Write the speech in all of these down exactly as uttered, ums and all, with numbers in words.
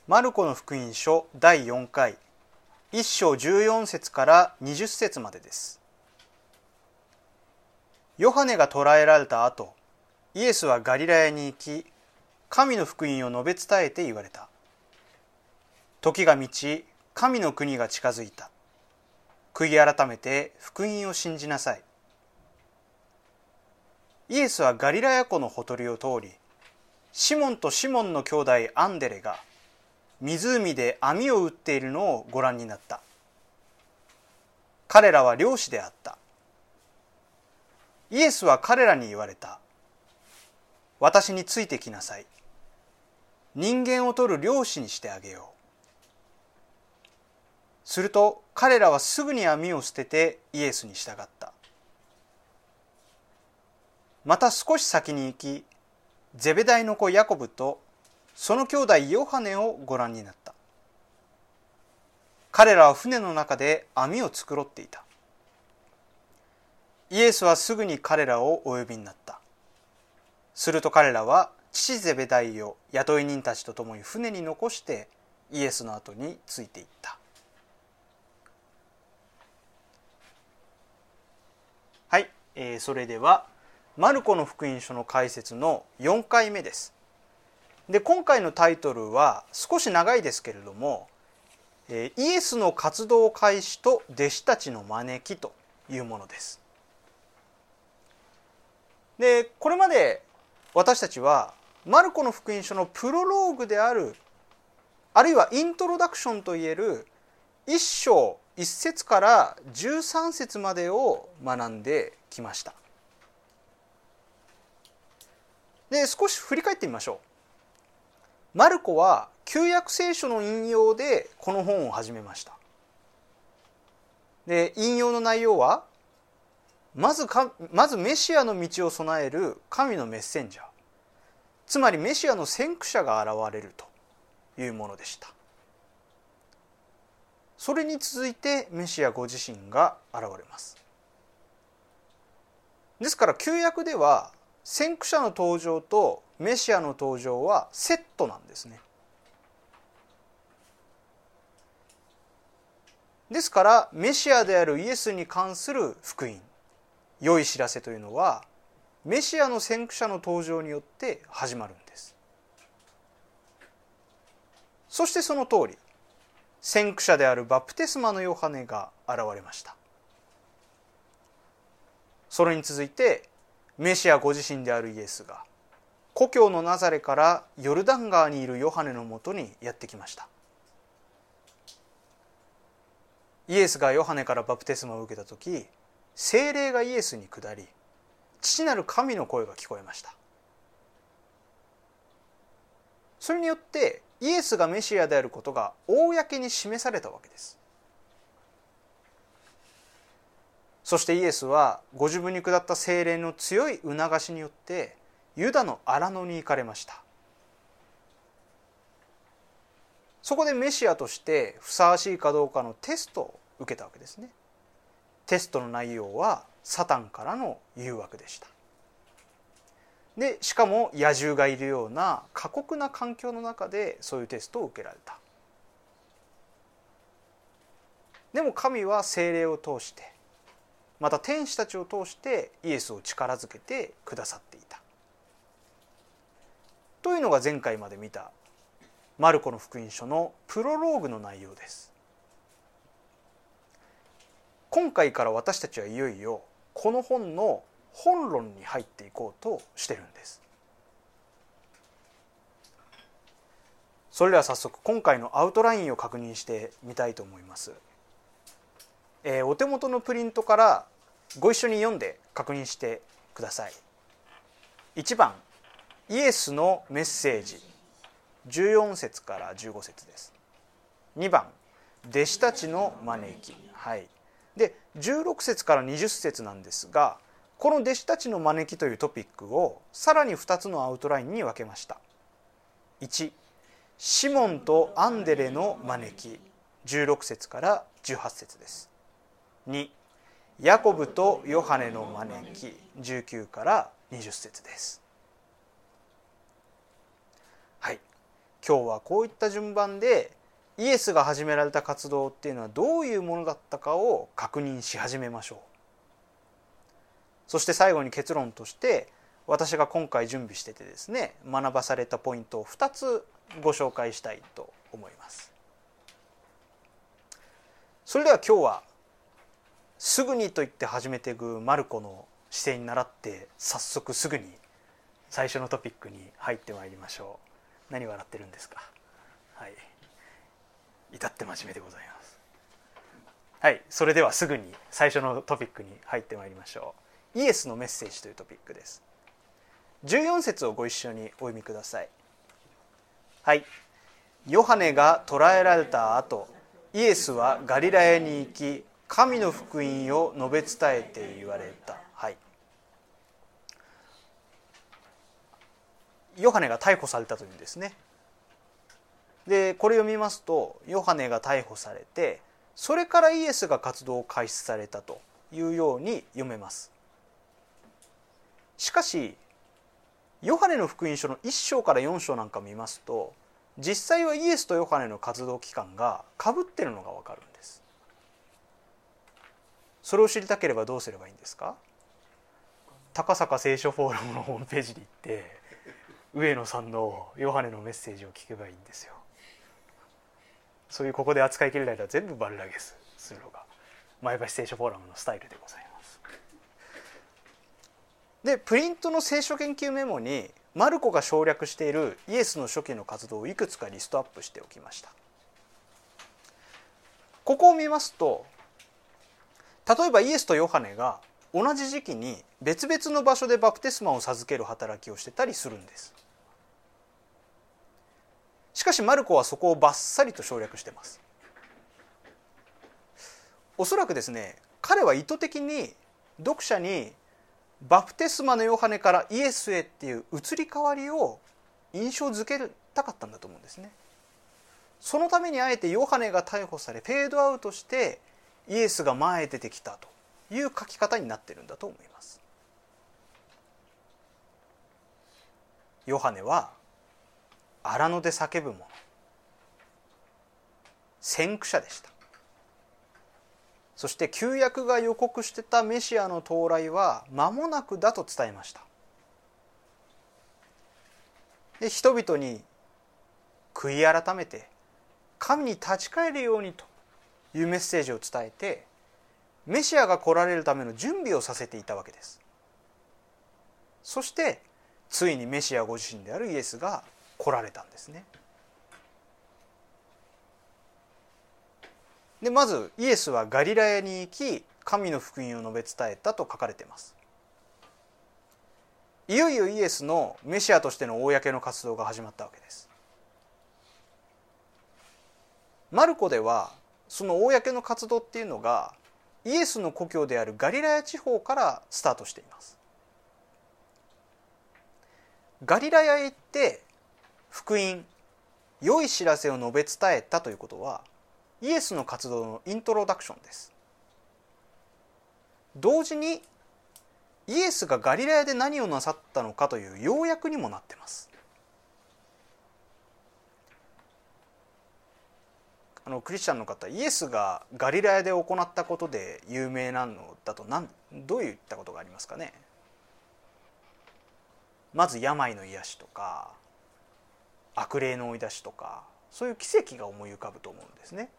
マルコの福音書だいよんかい、いっ章じゅうよん節からにじゅっ節までです。ヨハネが捕らえられた後、イエスはガリラヤに行き、神の福音を述べ伝えて言われた。時が満ち、神の国が近づいた。悔い改めて福音を信じなさい。イエスはガリラヤ湖のほとりを通り、シモンとシモンの兄弟アンデレが湖で網を打っているのをご覧になった。彼らは漁師であった。イエスは彼らに言われた。私についてきなさい。人間を取る漁師にしてあげよう。すると彼らはすぐに網を捨ててイエスに従った。また少し先に行き、ゼベダイの子ヤコブとその兄弟ヨハネをご覧になった。彼らは船の中で網を繕っていた。イエスはすぐに彼らをお呼びになった。すると彼らは父ゼベダイを雇い人たちと共に船に残してイエスの後についていった。はい、えー、それではマルコの福音書の解説のよんかいめです。で、今回のタイトルは少し長いですけれども、イエスの活動開始と弟子たちの招きというものです。で、これまで私たちはマルコの福音書のプロローグである、あるいはイントロダクションといえるいっ章いっ節からじゅうさん節までを学んできました。で、少し振り返ってみましょう。マルコは旧約聖書の引用でこの本を始めました。で、引用の内容はまずかまずメシアの道を備える神のメッセンジャー、つまりメシアの先駆者が現れるというものでした。それに続いてメシアご自身が現れます。ですから旧約では先駆者の登場とメシアの登場はセットなんですね。ですからメシアであるイエスに関する福音、良い知らせというのはメシアの先駆者の登場によって始まるんです。そしてその通り、先駆者であるバプテスマのヨハネが現れました。それに続いてメシアご自身であるイエスが故郷のナザレからヨルダン川にいるヨハネのもとにやってきました。イエスがヨハネからバプテスマを受けた時、聖霊がイエスに下り、父なる神の声が聞こえました。それによってイエスがメシアであることが公に示されたわけです。そしてイエスはご自分に下った聖霊の強い促しによってユダの荒野に行かれました。そこでメシアとしてふさわしいかどうかのテストを受けたわけですね。テストの内容はサタンからの誘惑でした。で、しかも野獣がいるような過酷な環境の中でそういうテストを受けられた。でも神は聖霊を通して、また天使たちを通してイエスを力づけてくださっていた。というのが前回まで見たマルコの福音書のプロローグの内容です。今回から私たちはいよいよこの本の本論に入っていこうとしてるんです。それでは早速今回のアウトラインを確認してみたいと思います。えー、お手元のプリントからご一緒に読んで確認してください。いちばん、イエスのメッセージ、じゅうよん節からじゅうご節です。にばん、弟子たちの招き、はい、でじゅうろく節からにじゅう節なんですが、この弟子たちの招きというトピックをさらにふたつのアウトラインに分けました。いち、シモンとアンデレの招き、じゅうろく節からじゅうはち節です。に、ヤコブとヨハネの招き、じゅうきゅうからにじゅう節です。はい。 今日はこういった順番でイエスが始められた活動っていうのはどういうものだったかを確認し始めましょう。そして最後に結論として私が今回準備しててですね、学ばされたポイントをふたつご紹介したいと思います。それでは今日はすぐにと言って始めていくマルコの姿勢に倣って早速すぐに最初のトピックに入ってまいりましょう。何笑ってるんですか。はい、至って真面目でございます。はい、それではすぐに最初のトピックに入ってまいりましょう。イエスのメッセージというトピックです。じゅうよん節をご一緒にお読みください。はい。ヨハネが捕らえられた後、イエスはガリラヤに行き、神の福音を述べ伝えて言われた。はい。ヨハネが逮捕されたというんですね。で、これを見ますと、ヨハネが逮捕されて、それからイエスが活動を開始されたというように読めます。しかし、ヨハネの福音書のいっ章からよん章なんか見ますと、実際はイエスとヨハネの活動期間がかぶっているのがわかるんです。それを知りたければどうすればいいんですか。高坂聖書フォーラムのホームページに行って上野さんのヨハネのメッセージを聞けばいいんですよ。そういうここで扱いきれないのは全部丸投げするのが前橋聖書フォーラムのスタイルでございます。で、プリントの聖書研究メモにマルコが省略しているイエスの初期の活動をいくつかリストアップしておきました。ここを見ますと、例えばイエスとヨハネが同じ時期に別々の場所でバプテスマを授ける働きをしてたりするんです。しかしマルコはそこをバッサリと省略しています。おそらくですね、彼は意図的に読者にバプテスマのヨハネからイエスへっていう移り変わりを印象づけたかったんだと思うんですね。そのためにあえてヨハネが逮捕されフェードアウトしてイエスが前へ出てきたという書き方になっているんだと思います。ヨハネは荒野で叫ぶ者、先駆者でした。そして旧約が予告してたメシアの到来は間もなくだと伝えました。で、人々に悔い改めて神に立ち返るようにというメッセージを伝えて、メシアが来られるための準備をさせていたわけです。そしてついにメシアご自身であるイエスが来られたんですね。で、まずイエスはガリラヤに行き神の福音を述べ伝えたと書かれています。いよいよイエスのメシアとしての公の活動が始まったわけです。マルコではその公の活動っていうのがイエスの故郷であるガリラヤ地方からスタートしています。ガリラヤへ行って福音、良い知らせを述べ伝えたということはイエスの活動のイントロダクションです。同時にイエスがガリラヤで何をなさったのかという要約にもなっています。あのクリスチャンの方、イエスがガリラヤで行ったことで有名なのだと何どういったことがありますかね。まず病の癒しとか悪霊の追い出しとか、そういう奇跡が思い浮かぶと思うんですね。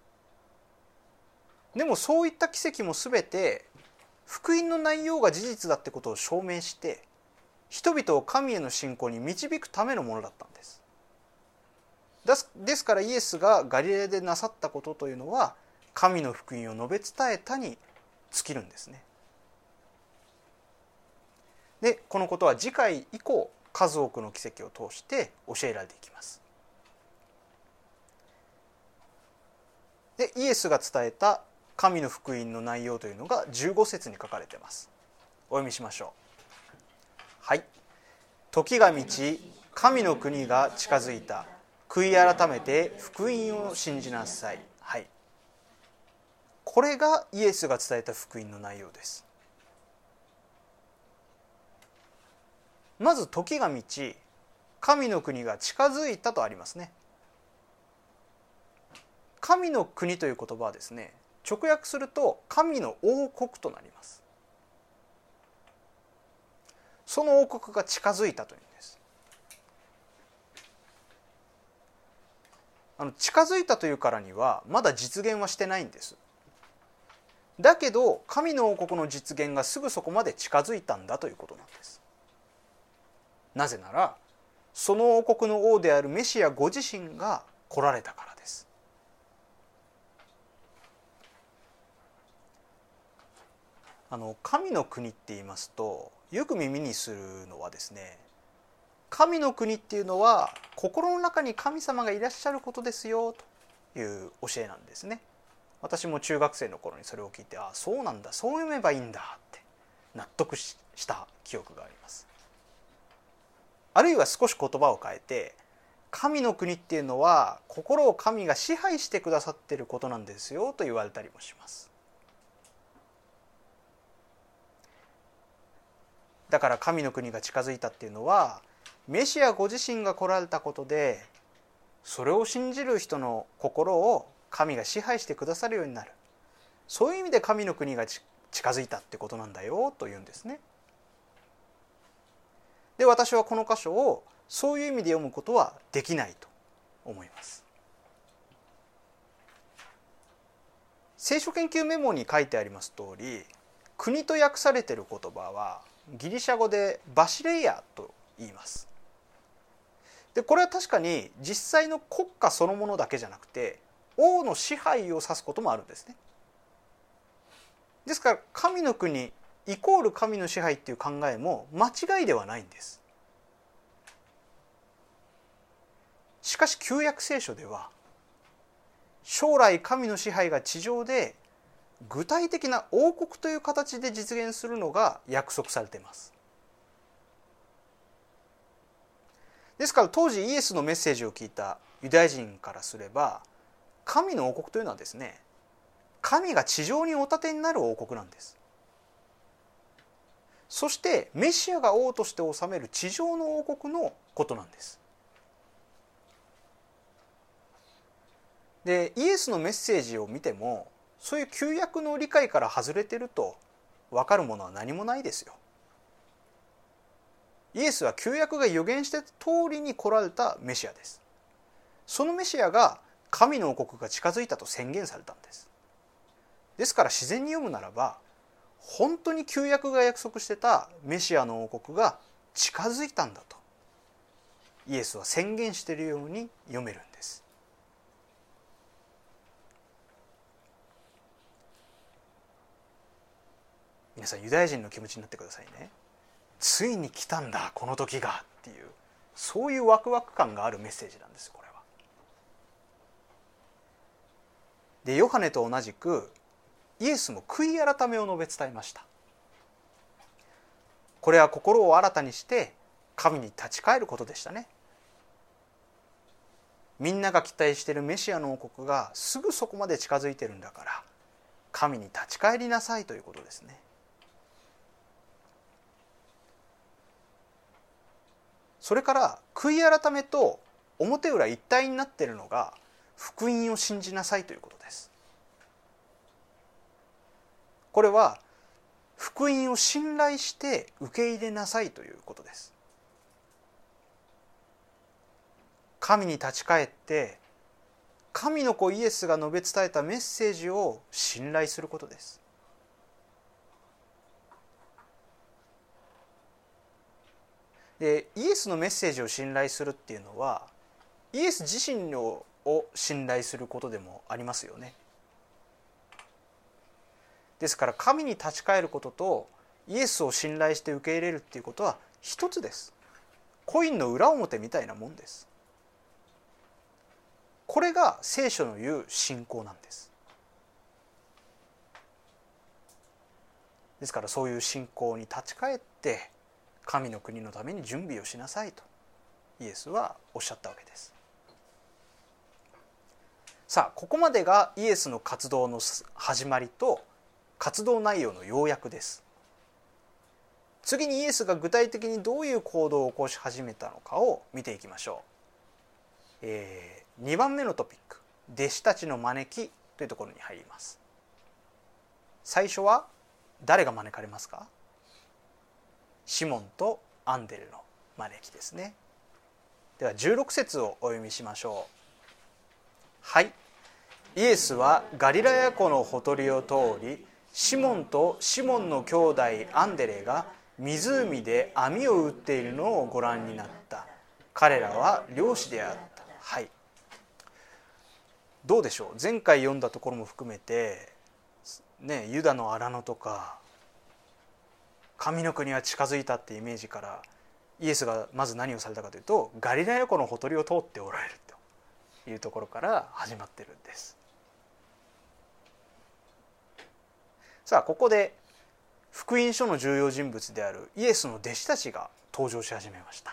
でもそういった奇跡も全て福音の内容が事実だってことを証明して人々を神への信仰に導くためのものだったんです。ですからイエスがガリラヤでなさったことというのは神の福音を述べ伝えたに尽きるんですね。で、このことは次回以降数多くの奇跡を通して教えられていきます。で、イエスが伝えた神の福音の内容というのがじゅうご節に書かれています。お読みしましょう。はい。時が満ち、神の国が近づいた。悔い改めて福音を信じなさい。はい。これがイエスが伝えた福音の内容です。まず時が満ち、 神の国が近づいたとありますね。神の国という言葉はですね、直訳すると神の王国となります。その王国が近づいたというんです。あの近づいたというからにはまだ実現はしてないんです。だけど神の王国の実現がすぐそこまで近づいたんだということなんです。なぜならその王国の王であるメシアご自身が来られたからです。あの神の国って言いますとよく耳にするのはですね、神の国っていうのは心の中に神様がいらっしゃることですよという教えなんですね。私も中学生の頃にそれを聞いて、ああそうなんだ、そう読めばいいんだって納得した記憶があります。あるいは少し言葉を変えて、神の国っていうのは心を神が支配してくださっていることなんですよと言われたりもします。だから神の国が近づいたっていうのはメシアご自身が来られたことで、それを信じる人の心を神が支配してくださるようになる、そういう意味で神の国が近づいたってことなんだよというんですね。で、私はこの箇所をそういう意味で読むことはできないと思います。聖書研究メモに書いてあります通り、国と訳されている言葉はギリシャ語でバシレイヤと言います。で、これは確かに実際の国家そのものだけじゃなくて王の支配を指すこともあるんですね。ですから神の国イコール神の支配っていう考えも間違いではないんです。しかし旧約聖書では将来神の支配が地上で具体的な王国という形で実現するのが約束されています。ですから当時イエスのメッセージを聞いたユダヤ人からすれば、神の王国というのはですね、神が地上にお立てになる王国なんです。そしてメシアが王として治める地上の王国のことなんです。で、イエスのメッセージを見てもそういう旧約の理解から外れてると分かるものは何もないですよ。イエスは旧約が予言してた通りに来られたメシアです。そのメシアが神の王国が近づいたと宣言されたんです。ですから自然に読むならば、本当に旧約が約束してたメシアの王国が近づいたんだとイエスは宣言しているように読めるんです。皆さんユダヤ人の気持ちになってくださいね。ついに来たんだこの時がっていう、そういうワクワク感があるメッセージなんですこれは。で、ヨハネと同じくイエスも悔い改めを述べ伝えました。これは心を新たにして神に立ち返ることでしたね。みんなが期待しているメシアの王国がすぐそこまで近づいてるんだから神に立ち返りなさいということですね。それから悔い改めと表裏一体になっているのが福音を信じなさいということです。これは福音を信頼して受け入れなさいということです。神に立ち返って神の子イエスが述べ伝えたメッセージを信頼することです。で、イエスのメッセージを信頼するっていうのはイエス自身を信頼することでもありますよね。ですから神に立ち返ることとイエスを信頼して受け入れるっていうことは一つです。コインの裏表みたいなもんです。これが聖書の言う信仰なんです。ですからそういう信仰に立ち返って神の国のために準備をしなさいとイエスはおっしゃったわけです。さあ、ここまでがイエスの活動の始まりと活動内容の要約です。 次にイエスが具体的にどういう行動を起こし始めたのかを見ていきましょう。えー、にばんめのトピック、弟子たちの招きというところに入ります。最初は誰が招かれますか？シモンとアンデレの招きですね。ではじゅうろく節をお読みしましょう。はい。イエスはガリラヤ湖のほとりを通り、シモンとシモンの兄弟アンデレが湖で網を打っているのをご覧になった。彼らは漁師であった。はい。どうでしょう。前回読んだところも含めて、ね、ユダの荒野とか神の国は近づいたってイメージからイエスがまず何をされたかというと、ガリラヤ湖のほとりを通っておられるというところから始まってるんです。さあここで福音書の重要人物であるイエスの弟子たちが登場し始めました。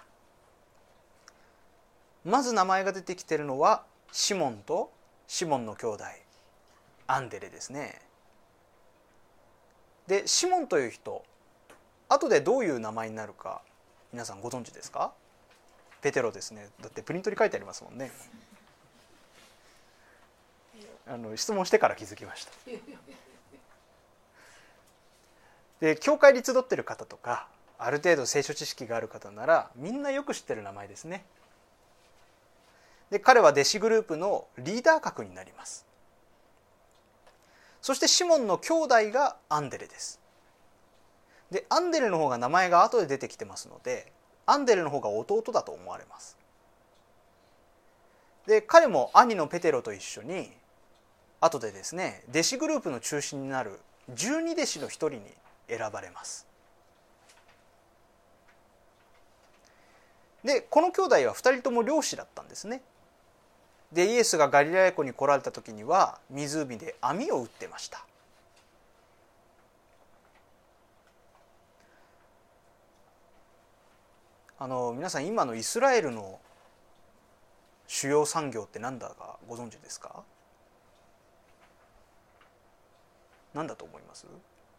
まず名前が出てきているのはシモンとシモンの兄弟アンデレですね。でシモンという人、後でどういう名前になるか皆さんご存知ですか？ペテロですね。だってプリントに書いてありますもんね。あの質問してから気づきました。で教会に集ってる方とかある程度聖書知識がある方ならみんなよく知ってる名前ですね。で彼は弟子グループのリーダー格になります。そしてシモンの兄弟がアンデレです。でアンデレの方が名前が後で出てきてますので、アンデレの方が弟だと思われます。で彼も兄のペテロと一緒に後でですね、弟子グループの中心になる十二弟子の一人に選ばれます。でこの兄弟は二人とも漁師だったんですね。でイエスがガリラヤ湖に来られた時には湖で網を打ってました。あの皆さん今のイスラエルの主要産業って何だかご存知ですか？何だと思います？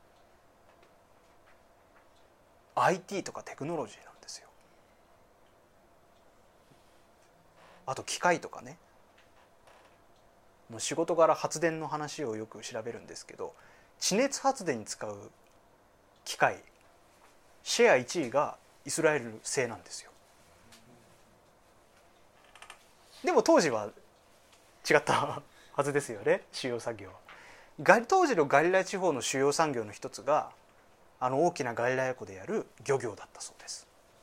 アイティー とかテクノロジーなんですよ。あと機械とかね。仕事柄発電の話をよく調べるんですけど、地熱発電に使う機械シェアいちいがイスラエル製なんですよ。でも当時は違ったはずですよね、主要産業は。当時のガリラヤ地方の主要産業の一つがあの大きなガリラヤ湖でやる漁業だったそうです。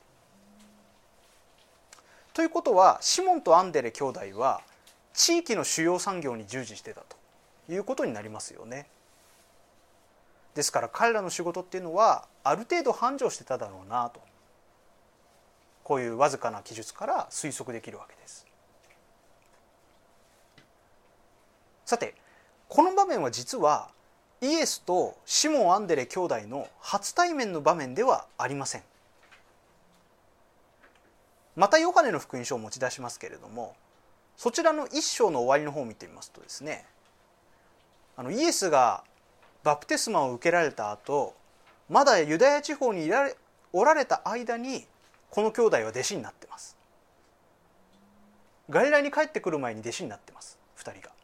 ということはシモンとアンデレ兄弟は地域の主要産業に従事してたということになりますよね。ですから彼らの仕事っていうのはある程度繁盛してただろうなと、こういうわずかな記述から推測できるわけです。さてこの場面は実はイエスとシモン・アンデレ兄弟の初対面の場面ではありません。またヨハネの福音書を持ち出しますけれども、そちらの一章の終わりの方を見てみますとですね、あのイエスがバプテスマを受けられた後、まだユダヤ地方にいられおられた間にこの兄弟は弟子になってます。ガリラヤに帰ってくる前に弟子になってます、ふたりが。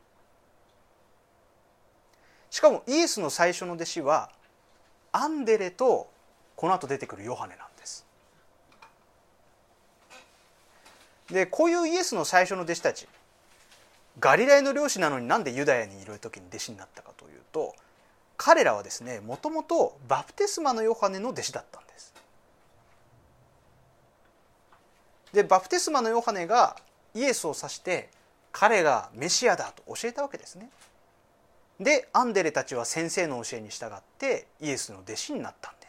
しかもイエスの最初の弟子はアンデレとこの後出てくるヨハネなんです。でこういうイエスの最初の弟子たち、ガリラヤの漁師なのになんでユダヤにいる時に弟子になったかというと、彼らはですね、もともとバプテスマのヨハネの弟子だったんです。でバプテスマのヨハネがイエスを指して彼がメシアだと教えたわけですね。でアンデレたちは先生の教えに従ってイエスの弟子になったんです。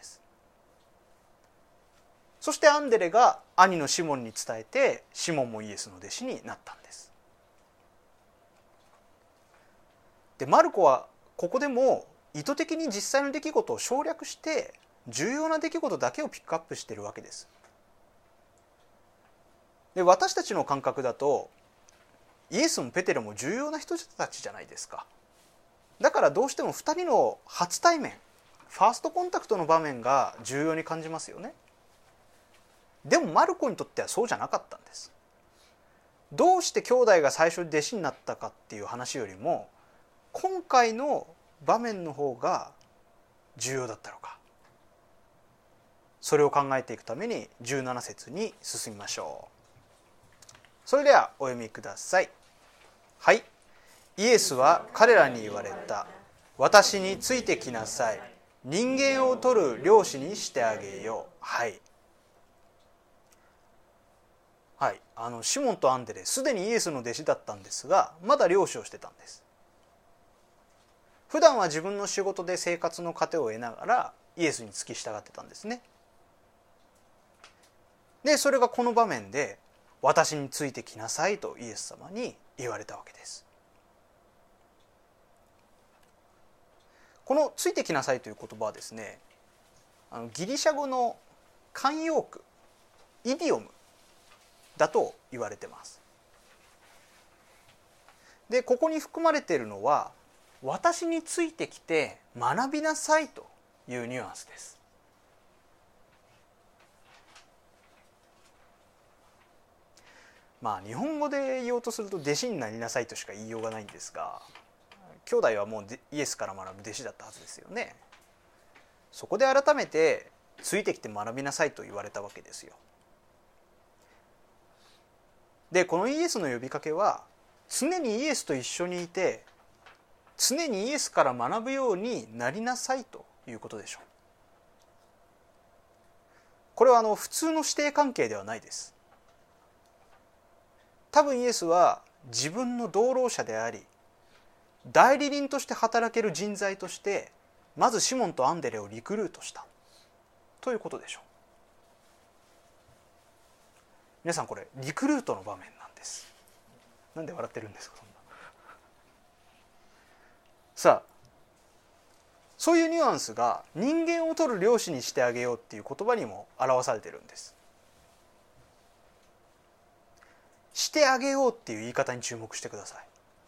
そしてアンデレが兄のシモンに伝えて、シモンもイエスの弟子になったんです。でマルコはここでも意図的に実際の出来事を省略して重要な出来事だけをピックアップしているわけです。で私たちの感覚だとイエスもペテロも重要な人たちじゃないですか。だからどうしてもふたりの初対面、 ファーストコンタクトの場面が重要に感じますよね。でもマルコにとってはそうじゃなかったんです。どうして兄弟が最初に弟子になったかっていう話よりも、今回の場面の方が重要だったのか、それを考えていくためにじゅうなな節に進みましょう。それではお読みください。はい。イエスは彼らに言われた。私についてきなさい。人間を取る漁師にしてあげよう。はい。はい、あのシモンとアンデレ、すでにイエスの弟子だったんですが、まだ漁師をしてたんです。普段は自分の仕事で生活の糧を得ながらイエスに付き従ってたんですね。でそれがこの場面で私についてきなさいとイエス様に言われたわけです。このついてきなさいという言葉はですね、あのギリシャ語の慣用句、イディオムだと言われてます。でここに含まれているのは、私についてきて学びなさいというニュアンスです。まあ日本語で言おうとすると弟子になりなさいとしか言いようがないんですが、兄弟はもうイエスから学ぶ弟子だったはずですよね。そこで改めてついてきて学びなさいと言われたわけですよ。でこのイエスの呼びかけは、常にイエスと一緒にいて常にイエスから学ぶようになりなさいということでしょう。これはあの普通の師弟関係ではないです。多分イエスは自分の同労者であり、代理人として働ける人材としてまずシモンとアンデレをリクルートしたということでしょう。皆さん、これリクルートの場面なんです。なんで笑ってるんですか、そんな。さあ、そういうニュアンスが人間を取る漁師にしてあげようっていう言葉にも表されてるんです。してあげようっていう言い方に注目してください。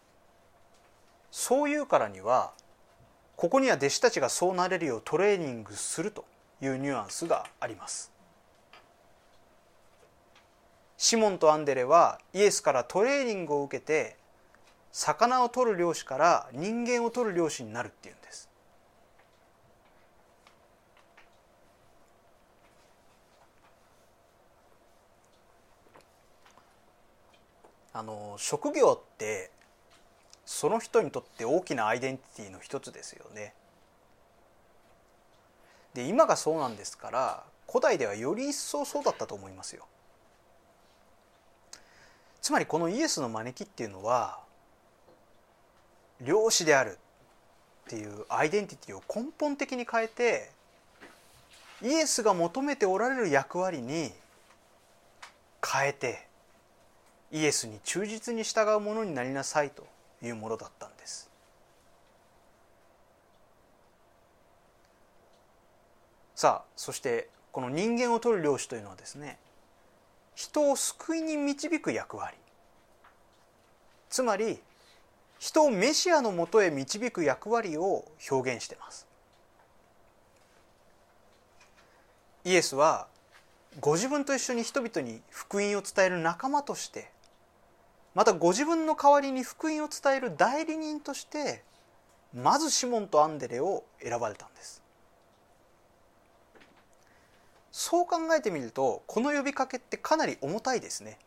そういうからには、ここには弟子たちがそうなれるようトレーニングするというニュアンスがあります。シモンとアンデレはイエスからトレーニングを受けて、魚を取る漁師から人間を取る漁師になるっていうんです。あの職業ってその人にとって大きなアイデンティティの一つですよね。で今がそうなんですから、古代ではより一層そうだったと思いますよ。つまりこのイエスの招きっていうのは、漁師であるっていうアイデンティティを根本的に変えて、イエスが求めておられる役割に変えて、イエスに忠実に従うものになりなさいというものだったんです。さあ、そしてこの人間を取る漁師というのはですね、人を救いに導く役割、つまり人をメシアのもとへ導く役割を表現しています。イエスはご自分と一緒に人々に福音を伝える仲間として、またご自分の代わりに福音を伝える代理人として、まずシモンとアンデレを選ばれたんです。そう考えてみると、この呼びかけってかなり重たいですね。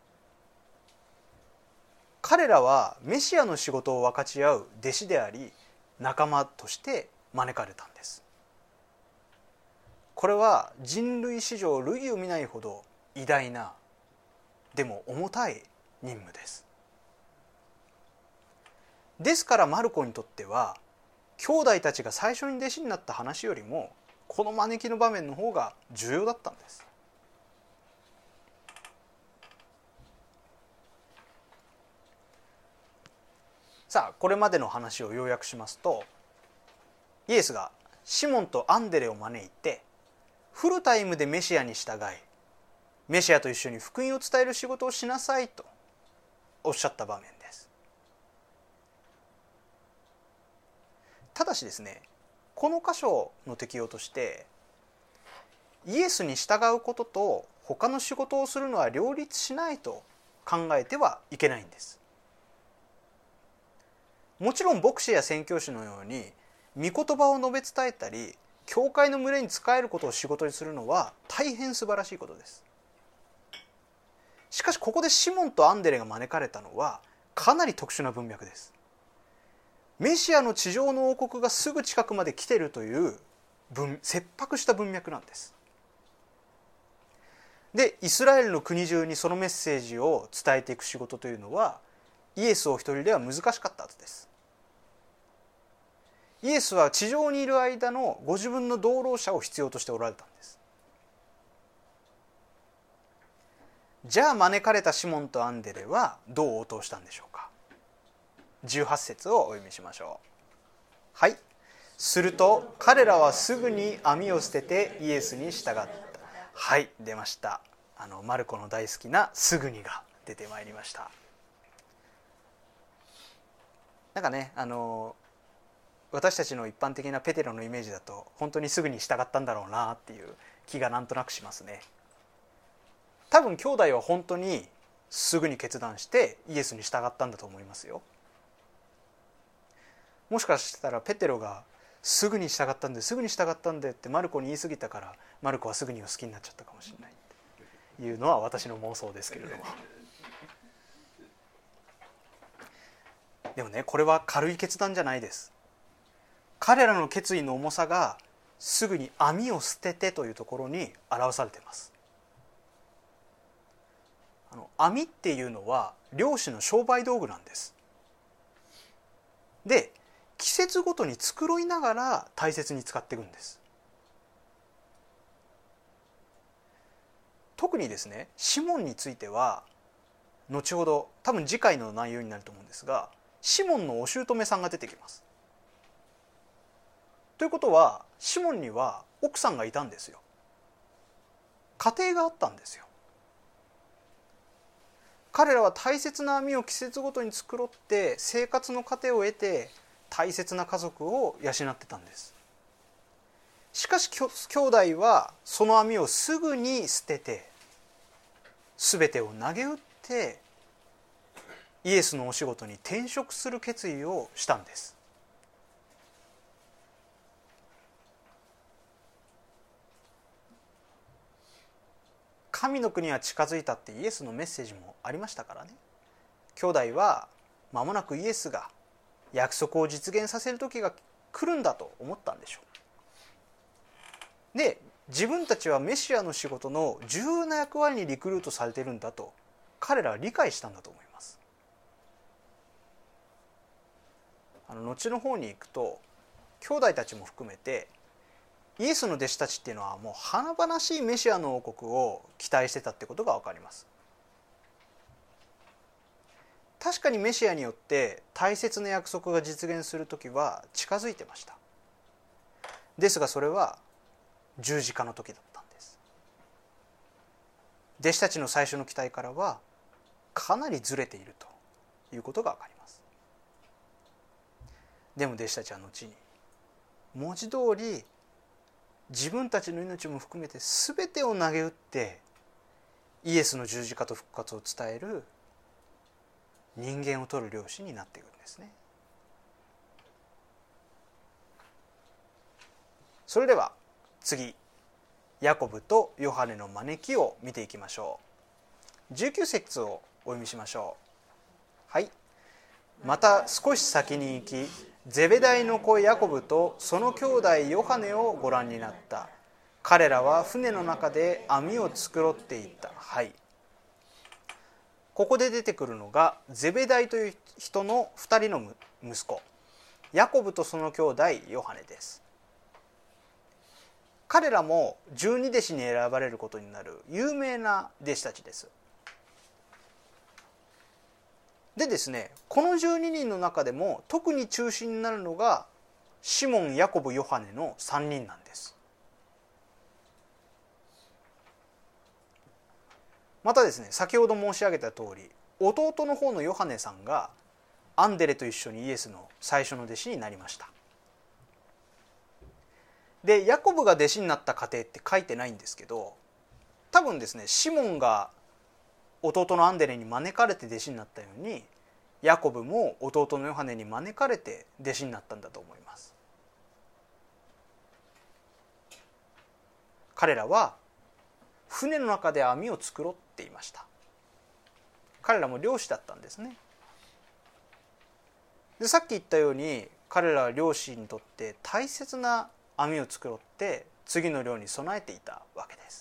彼らはメシアの仕事を分かち合う弟子であり、仲間として招かれたんです。これは人類史上類を見ないほど偉大な、でも重たい任務です。ですからマルコにとっては、兄弟たちが最初に弟子になった話よりもこの招きの場面の方が重要だったんです。さあ、これまでの話を要約しますと、イエスがシモンとアンデレを招いて、フルタイムでメシアに従い、メシアと一緒に福音を伝える仕事をしなさいとおっしゃった場面です。ただしですね、 この箇所の適用としてイエスに従うことと他の仕事をするのは両立しないと考えてはいけないんです。もちろん牧師や宣教師のように御言葉を述べ伝えたり教会の群れに仕えることを仕事にするのは大変素晴らしいことです。しかしここでシモンとアンデレが招かれたのはかなり特殊な文脈です。メシアの地上の王国がすぐ近くまで来ているという文切迫した文脈なんです。でイスラエルの国中にそのメッセージを伝えていく仕事というのはイエスお一人では難しかったはずです。イエスは地上にいる間のご自分の同労者を必要としておられたんです。じゃあ招かれたシモンとアンデレはどう応答したんでしょうか。じゅうはち節をお読みしましょう。はい。すると彼らはすぐに網を捨ててイエスに従った。はい、出ました。あのマルコの大好きなすぐにが出てまいりました。なんかね、あの私たちの一般的なペテロのイメージだと本当にすぐに従ったんだろうなっていう気がなんとなくしますね。多分兄弟は本当にすぐに決断してイエスに従ったんだと思いますよ。もしかしたらペテロがすぐに従ったんですぐに従ったんでってマルコに言い過ぎたからマルコはすぐにを好きになっちゃったかもしれないっていうのは私の妄想ですけれども、でもねこれは軽い決断じゃないです。彼らの決意の重さがすぐに網を捨ててというところに表されています。あの網っていうのは漁師の商売道具なんです。で季節ごとに繕いながら大切に使っていくんです。特にですねシモンについては後ほど多分次回の内容になると思うんですがシモンのお姑さんが出てきます。ということはシモンには奥さんがいたんですよ。家庭があったんですよ。彼らは大切な網を季節ごとに繕って生活の糧を得て大切な家族を養ってたんです。しかし兄弟はその網をすぐに捨てて全てを投げ打ってイエスのお仕事に転職する決意をしたんです。神の国は近づいたってイエスのメッセージもありましたからね。兄弟は間もなくイエスが約束を実現させる時が来るんだと思ったんでしょう。で自分たちはメシアの仕事の重要な役割にリクルートされているんだと彼らは理解したんだと思います。あの後の方に行くと兄弟たちも含めてイエスの弟子たちっていうのはもう華々しいメシアの王国を期待してたってことが分かります。確かにメシアによって大切な約束が実現する時は近づいてました。ですがそれは十字架の時だったんです。弟子たちの最初の期待からはかなりずれているということが分かります。でも弟子たちは後に文字通り自分たちの命も含めて全てを投げ打ってイエスの十字架と復活を伝える人間を取る漁師になっていくんですね。それでは次ヤコブとヨハネの招きを見ていきましょう。じゅうきゅう節をお読みしましょう。はい。また少し先に行きゼベダイの子ヤコブとその兄弟ヨハネをご覧になった。彼らは船の中で網を繕っていた。はい。ここで出てくるのがゼベダイという人のふたりの息子ヤコブとその兄弟ヨハネです。彼らも十二弟子に選ばれることになる有名な弟子たちです。でですね、このじゅうににんの中でも特に中心になるのがシモン、ヤコブ、ヨハネのさんにんなんです。またですね、先ほど申し上げた通り弟の方のヨハネさんがアンデレと一緒にイエスの最初の弟子になりました。 でヤコブが弟子になった過程って書いてないんですけど、多分ですねシモンが弟のアンデレに招かれて弟子になったように、ヤコブも弟のヨハネに招かれて弟子になったんだと思います。彼らは船の中で網を作ろうって言いました。彼らも漁師だったんですね。でさっき言ったように彼らは漁師にとって大切な網を作ろうって次の漁に備えていたわけです。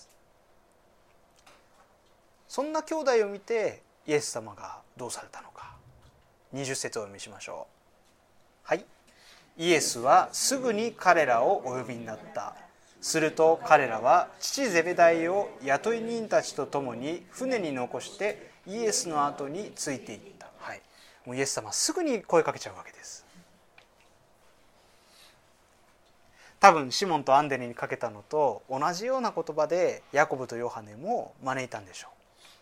そんな兄弟を見てイエス様がどうされたのか、にじゅっ節をお読みしましょう。はい。イエスはすぐに彼らをお呼びになった。すると彼らは父ゼベダイを雇い人たちと共に船に残してイエスの後についていった。はい、もうイエス様はすぐに声かけちゃうわけです。多分シモンとアンデレにかけたのと同じような言葉でヤコブとヨハネも招いたんでしょ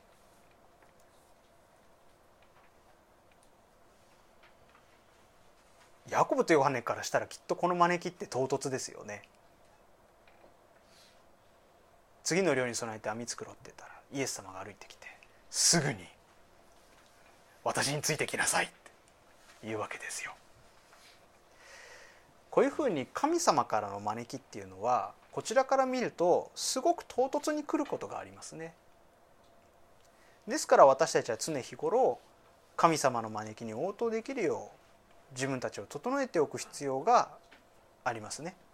う。ヤコブとヨハネからしたらきっとこの招きって唐突ですよね。次の漁に備えて網作ろうって言ったらイエス様が歩いてきてすぐに私についてきなさいって言うわけですよ。こういうふうに神様からの招きっていうのはこちらから見るとすごく唐突に来ることがありますね。ですから私たちは常日頃神様の招きに応答できるよう自分たちを整えておく必要がありますね。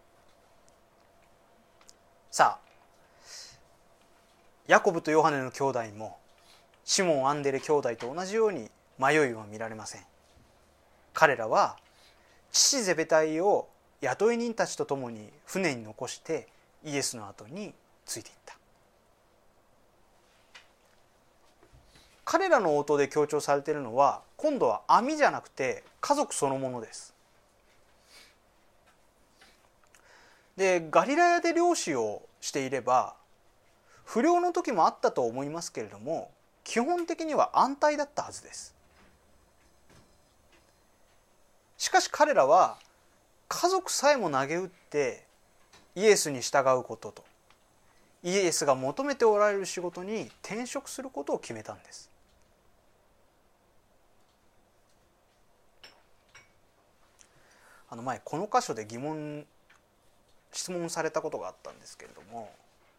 さあヤコブとヨハネの兄弟もシモン・アンデレ兄弟と同じように迷いは見られません。彼らは父ゼベダイを雇い人たちと共に船に残してイエスの後についていった。彼らの応答で強調されているのは今度は網じゃなくて家族そのものです。でガリラヤで漁師をしていれば不漁の時もあったと思いますけれども基本的には安泰だったはずです。しかし彼らは家族さえも投げ打ってイエスに従うこととイエスが求めておられる仕事に転職することを決めたんです。あの前この箇所で疑問質問されたことがあったんですけれども、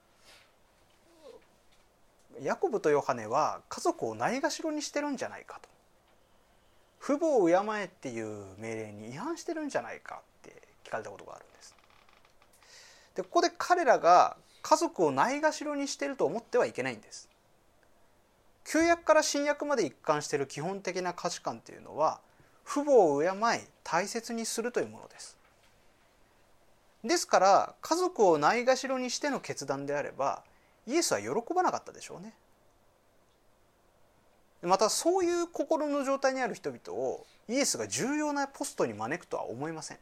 ヤコブとヨハネは家族をないがしろにしてるんじゃないかと、父母を敬えっていう命令に違反してるんじゃないかって聞かれたことがあるんです。でここで彼らが家族をないがしろにしてると思ってはいけないんです。旧約から新約まで一貫している基本的な価値観というのは父母を敬い大切にするというものです。ですから家族をないがしろにしての決断であればイエスは喜ばなかったでしょうね。またそういう心の状態にある人々をイエスが重要なポストに招くとは思えません。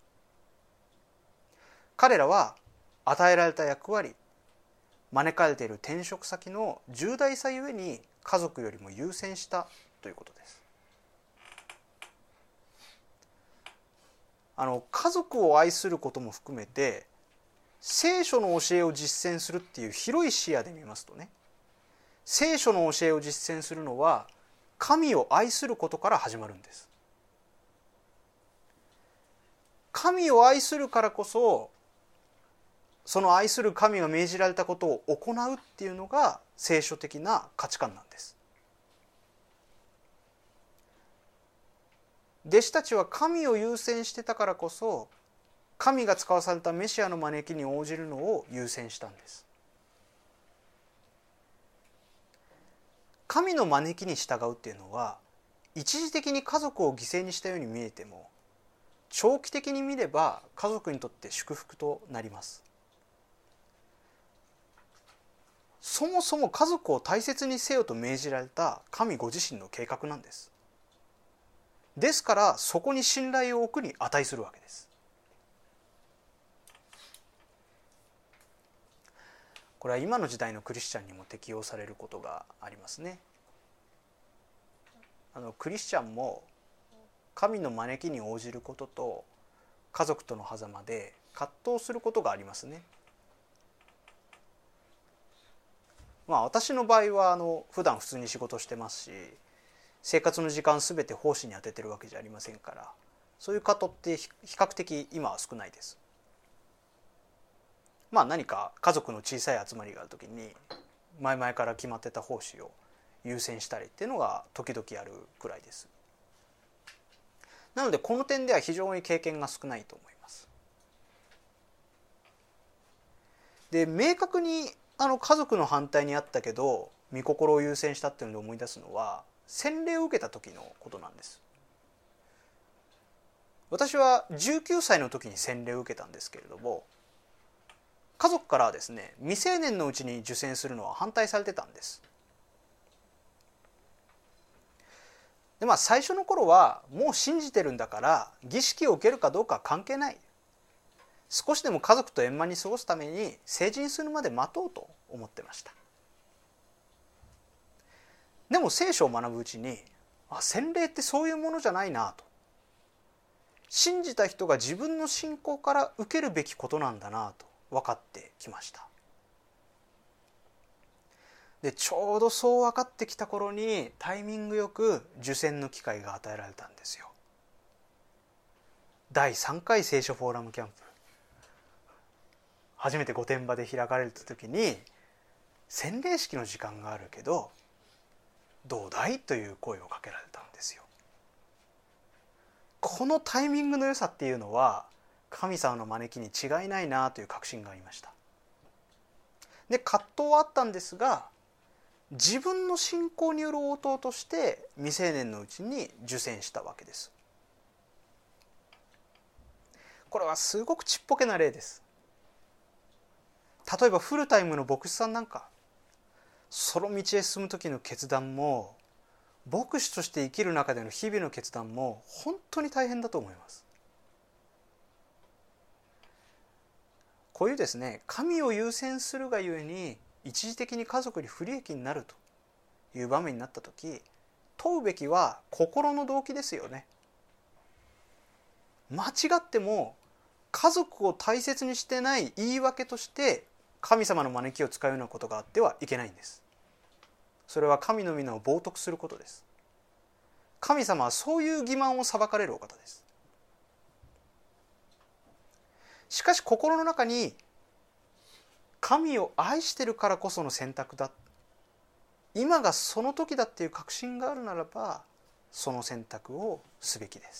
彼らは与えられた役割、招かれている転職先の重大さゆえに家族よりも優先したということです。あの家族を愛することも含めて聖書の教えを実践するっていう広い視野で見ますとね、聖書の教えを実践するのは神を愛することから始まるんです。神を愛するからこそその愛する神が命じられたことを行うっていうのが聖書的な価値観なんです。弟子たちは神を優先してたからこそ神が使わされたメシアの招きに応じるのを優先したんです。神の招きに従うっていうのは一時的に家族を犠牲にしたように見えても長期的に見れば家族にとって祝福となります。そもそも家族を大切にせよと命じられた神ご自身の計画なんです。ですからそこに信頼を置くに値するわけです。これは今の時代のクリスチャンにも適用されることがありますね。あのクリスチャンも神の招きに応じることと家族との狭間で葛藤することがありますね。まあ私の場合はあの普段普通に仕事してますし、生活の時間すべて奉仕に当ててるわけじゃありませんから、そういう葛藤って比較的今は少ないです。まあ何か家族の小さい集まりがあるときに前々から決まってた奉仕を優先したりっていうのが時々あるくらいです。なのでこの点では非常に経験が少ないと思います。で、明確にあの家族の反対にあったけど御心を優先したっていうので思い出すのは、洗礼を受けた時のことなんです。私はじゅうきゅうさいの時に洗礼を受けたんですけれども、家族からはですね、未成年のうちに受洗するのは反対されてたんです。で、まあ最初の頃はもう信じてるんだから儀式を受けるかどうかは関係ない、少しでも家族と円満に過ごすために成人するまで待とうと思ってました。でも聖書を学ぶうちに、あ、洗礼ってそういうものじゃないなと、信じた人が自分の信仰から受けるべきことなんだなと分かってきました。で、ちょうどそう分かってきた頃にタイミングよく受洗の機会が与えられたんですよ。だいさんかい聖書フォーラムキャンプ、初めて御殿場で開かれた時に、洗礼式の時間があるけどどうだいという声をかけられたんですよ。このタイミングの良さっていうのは神様の招きに違いないなという確信がありました。で、葛藤はあったんですが、自分の信仰による応答として未成年のうちに受洗したわけです。これはすごくちっぽけな例です。例えばフルタイムの牧師さんなんか、その道へ進む時の決断も、牧師として生きる中での日々の決断も本当に大変だと思います。こういうですね、神を優先するがゆえに一時的に家族に不利益になるという場面になった時、問うべきは心の動機ですよね。間違っても家族を大切にしてない言い訳として神様の招きを使うようなことがあってはいけないんです。それは神の皆を冒涜することです。神様はそういう欺瞞を裁かれるお方です。しかし心の中に、神を愛してるからこその選択だ、今がその時だっていう確信があるならば、その選択をすべきです。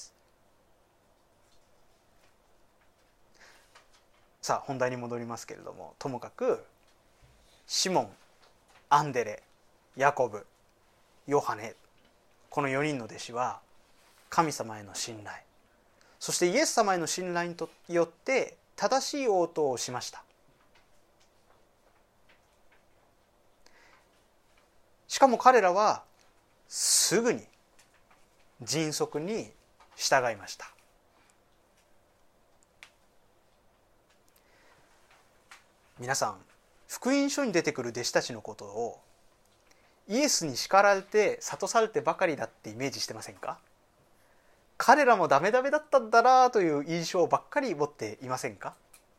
さあ本題に戻りますけれども、ともかくシモン、アンデレ、ヤコブ、ヨハネ、このよにんの弟子は神様への信頼、そしてイエス様への信頼によって正しい応答をしました。しかも彼らはすぐに迅速に従いました。皆さん、福音書に出てくる弟子たちのことをイエスに叱られて諭されてばかりだってイメージしてませんか？彼らもダメダメだったんだなという印象ばっかり持っていませんか？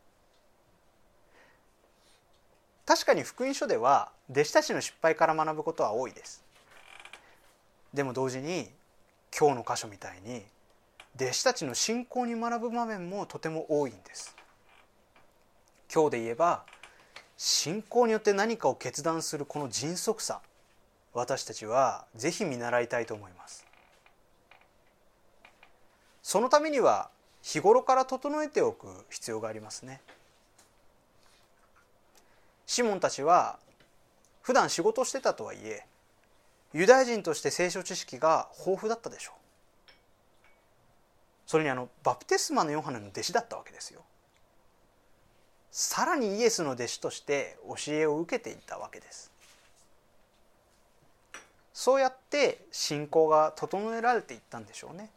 確かに福音書では弟子たちの失敗から学ぶことは多いです。でも同時に今日の箇所みたいに弟子たちの信仰に学ぶ場面もとても多いんです。今日で言えば信仰によって何かを決断するこの迅速さ、私たちはぜひ見習いたいと思います。そのためには日頃から整えておく必要がありますね。シモンたちは普段仕事をしてたとはいえ、ユダヤ人として聖書知識が豊富だったでしょう。それにあのバプテスマのヨハネの弟子だったわけですよ。さらにイエスの弟子として教えを受けていたわけです。そうやって信仰が整えられていったんでしょうね。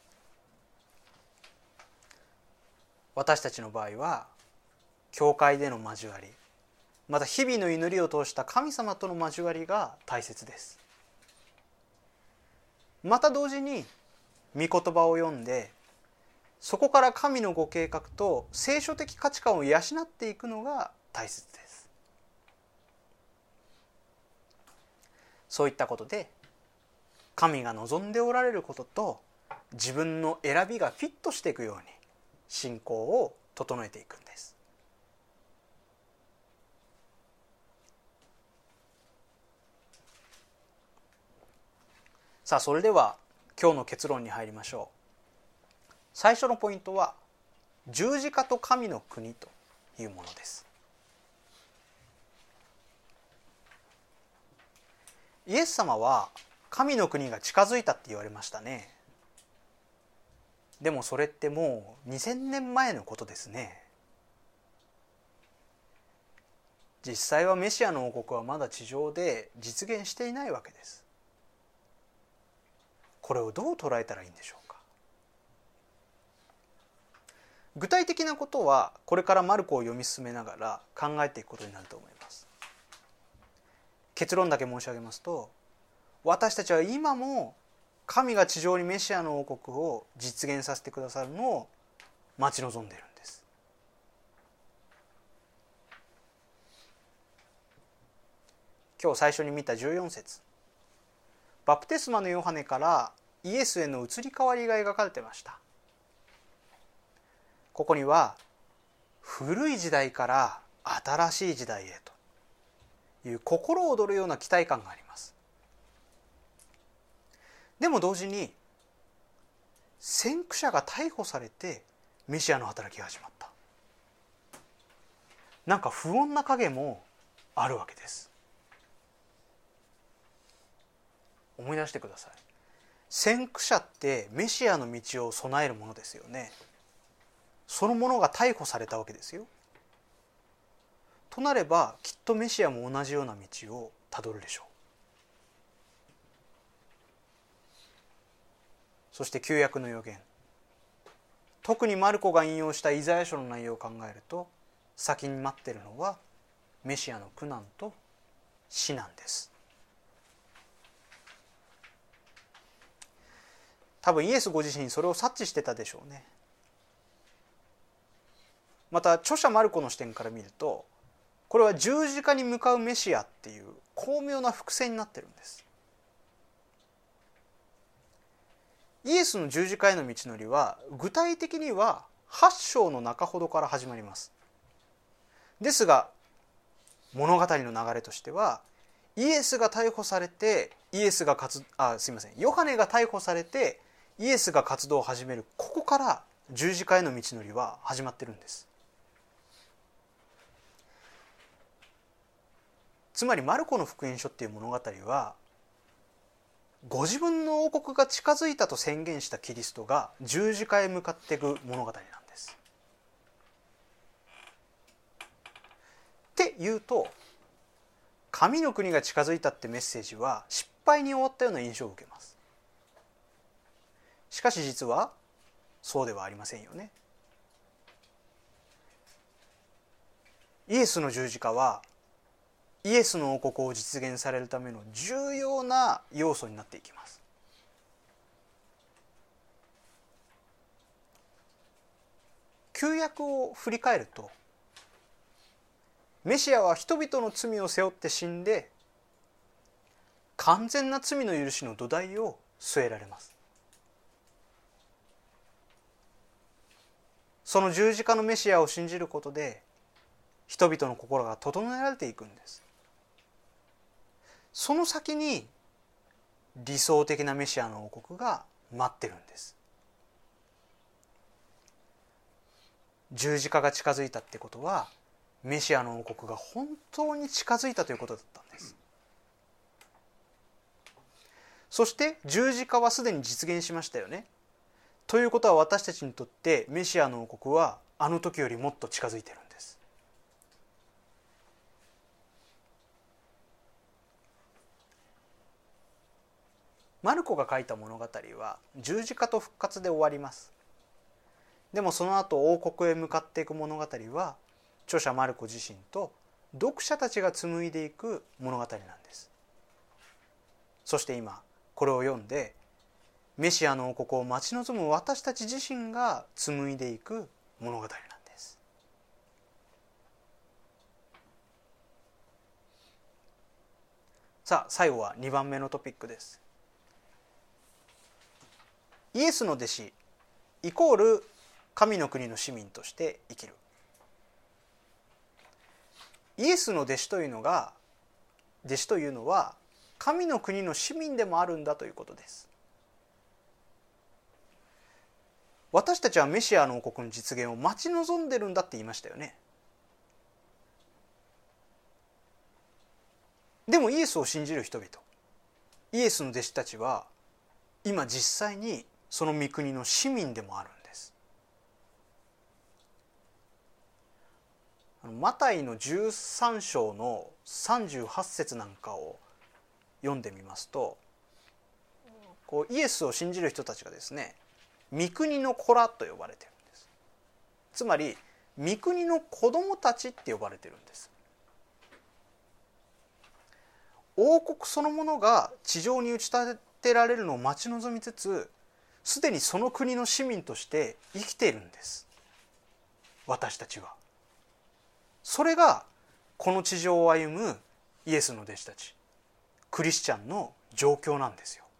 私たちの場合は教会での交わり、また日々の祈りを通した神様との交わりが大切です。また同時に御言葉を読んで、 そこから神のご計画と聖書的価値観を養っていくのが大切です。そういったことで神が望んでおられることと自分の選びがフィットしていくように信仰を整えていくんです。さあ、それでは今日の結論に入りましょう。最初のポイントは十字架と神の国というものです。イエス様は神の国が近づいたって言われましたね。でもそれってもうにせんねんまえのことですね。実際はメシアの王国はまだ地上で実現していないわけです。これをどう捉えたらいいんでしょうか。具体的なことはこれからマルコを読み進めながら考えていくことになると思います。結論だけ申し上げますと、私たちは今も神が地上にメシアの王国を実現させてくださるのを待ち望んでいるんです。今日最初に見たじゅうよん節、バプテスマのヨハネからイエスへの移り変わりが描かれていました。ここには古い時代から新しい時代へという心躍るような期待感があります。でも同時に先駆者が逮捕されてメシアの働きが始まった、なんか不穏な影もあるわけです。思い出してください。先駆者ってメシアの道を備えるものですよね。そのものが逮捕されたわけですよ。となればきっとメシアも同じような道をたどるでしょう。そして旧約の預言、特にマルコが引用したイザヤ書の内容を考えると、先に待っているのはメシアの苦難と死なんです。多分イエスご自身それを察知してたでしょうね。また著者マルコの視点から見ると、これは十字架に向かうメシアっていう巧妙な伏線になってるんです。イエスの十字架への道のりは具体的にははち章の中ほどから始まります。ですが物語の流れとしては、イエスが逮捕されてイエスが活あすいませんヨハネが逮捕されてイエスが活動を始める、ここから十字架への道のりは始まってるんです。つまりマルコの福音書っていう物語は、ご自分の王国が近づいたと宣言したキリストが十字架へ向かっていく物語なんです。っていうと、神の国が近づいたってメッセージは失敗に終わったような印象を受けます。しかし実はそうではありませんよね。イエスの十字架はイエスの王国を実現されるための重要な要素になっていきます。旧約を振り返ると、メシアは人々の罪を背負って死んで完全な罪の許しの土台を据えられます。その十字架のメシアを信じることで人々の心が整えられていくんです。その先に理想的なメシアの王国が待ってるんです。十字架が近づいたってことは、メシアの王国が本当に近づいたということだったんです。そして十字架はすでに実現しましたよね。ということは私たちにとってメシアの王国はあの時よりもっと近づいてるんです。マルコが書いた物語は十字架と復活で終わります。でもその後王国へ向かっていく物語は著者マルコ自身と読者たちが紡いでいく物語なんです。そして今これを読んでメシアの王国を待ち望む私たち自身が紡いでいく物語なんです。さあ最後はにばんめのトピックです。イエスの弟子イコール神の国の市民として生きる。イエスの弟子というのが弟子というのは神の国の市民でもあるんだということです。私たちはメシアの王国の実現を待ち望んでるんだって言いましたよね。でもイエスを信じる人々、イエスの弟子たちは今実際にその御国の市民でもあるんです。マタイのじゅうさん章のさんじゅうはち節なんかを読んでみますと、こうイエスを信じる人たちがですね、御国の子らと呼ばれているんです。つまり御国の子供たちって呼ばれているんです。王国そのものが地上に打ち立てられるのを待ち望みつつ、すでにその国の市民として生きているんです、私たちは。それがこの地上を歩むイエスの弟子たち、クリスチャンの状況なんですよ。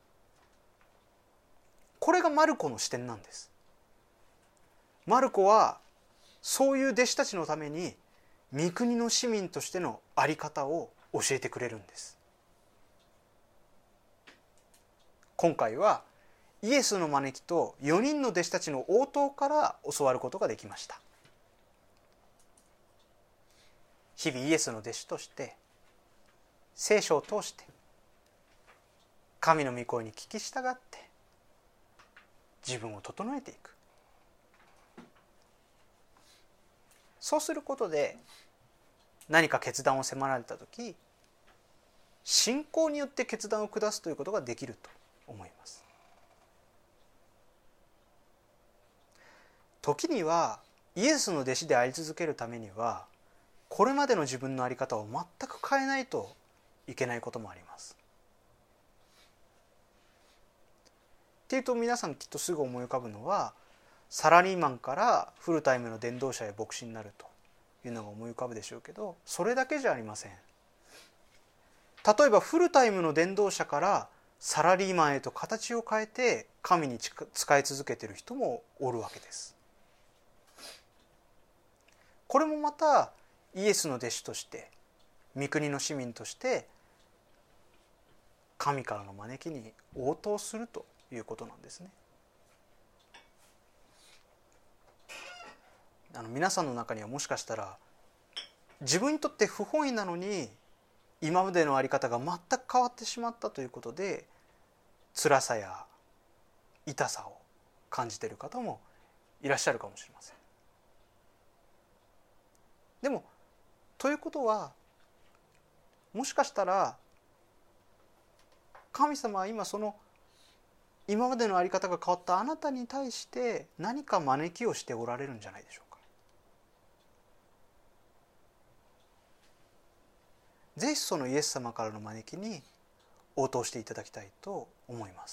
これがマルコの視点なんです。マルコはそういう弟子たちのために御国の市民としての在り方を教えてくれるんです。今回はイエスの招きとよにんの弟子たちの応答から教わることができました。日々イエスの弟子として聖書を通して神の御声に聞き従って自分を整えていく。そうすることで何か決断を迫られた時、信仰によって決断を下すということができると思います。時にはイエスの弟子であり続けるためにはこれまでの自分の在り方を全く変えないといけないこともあります。っていうと皆さんきっとすぐ思い浮かぶのは、サラリーマンからフルタイムの伝道者や牧師になるというのが思い浮かぶでしょうけど、それだけじゃありません。例えばフルタイムの伝道者からサラリーマンへと形を変えて神に仕え続けている人もおるわけです。これもまたイエスの弟子として御国の市民として神からの招きに応答するということなんですね。あの皆さんの中にはもしかしたら自分にとって不本意なのに今までの在り方が全く変わってしまったということで辛さや痛さを感じている方もいらっしゃるかもしれません。でもということはもしかしたら神様は今その今までの在り方が変わったあなたに対して何か招きをしておられるんじゃないでしょうか。ぜひそのイエス様からの招きに応答していただきたいと思います。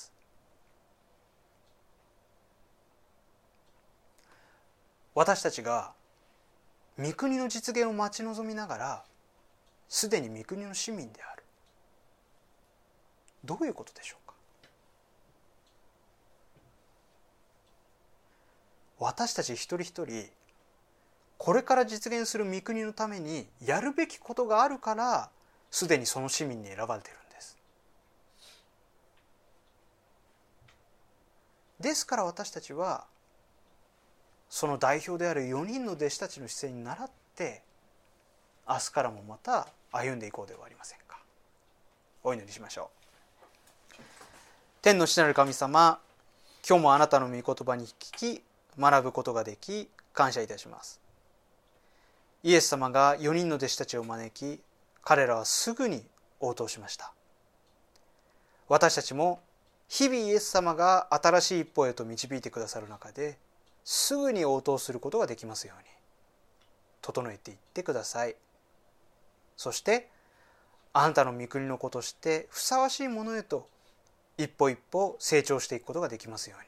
私たちが御国の実現を待ち望みながらすでに御国の市民である、どういうことでしょうか。私たち一人一人これから実現する御国のためにやるべきことがあるからすでにその市民に選ばれているんです。ですから私たちはその代表であるよにんの弟子たちの姿勢に倣って明日からもまた歩んでいこうではありませんか。お祈りしましょう。天の父なる神様、今日もあなたの御言葉に聞き学ぶことができ感謝いたします。イエス様がよにんの弟子たちを招き、彼らはすぐに応答しました。私たちも日々イエス様が新しい一歩へと導いてくださる中ですぐに応答することができますように整えていってください。そしてあなたの御国の子としてふさわしいものへと一歩一歩成長していくことができますように。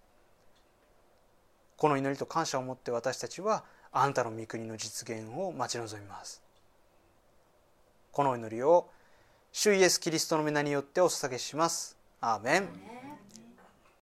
この祈りと感謝を持って私たちはあなたの御国の実現を待ち望みます。この祈りを主イエスキリストの皆によってお捧げします。アーメン。